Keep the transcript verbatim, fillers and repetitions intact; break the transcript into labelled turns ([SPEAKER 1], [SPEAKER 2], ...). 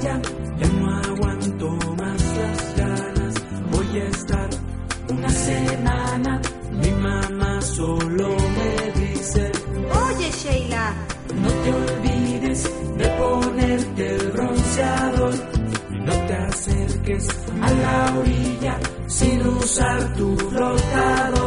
[SPEAKER 1] playa, ya no aguanto más las ganas. Voy a estar una semana. Mi mamá solo me dice:
[SPEAKER 2] Oye, Sheila,
[SPEAKER 1] no te olvides de ponerte el bronceador y no te acerques a la orilla sin usar tu flotador.